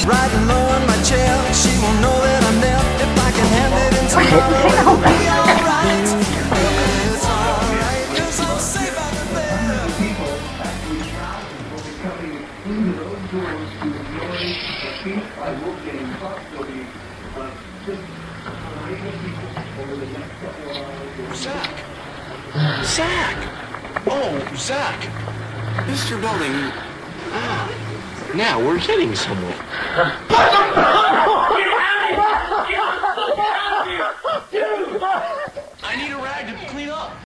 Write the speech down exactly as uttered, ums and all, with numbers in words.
Riding low on my chair, she won't know that I'm there. If I can hand it in tomorrow, it'll be alright. It's alright, 'cause I'm safe out there. People actually traveling will be coming through those doors to enjoy the feast. I will get in touch. There'll be uh, just a range of people over the next couple of hours. Zach! Zach! Oh, Zach! Mister Building. Ah, now we're getting somewhere.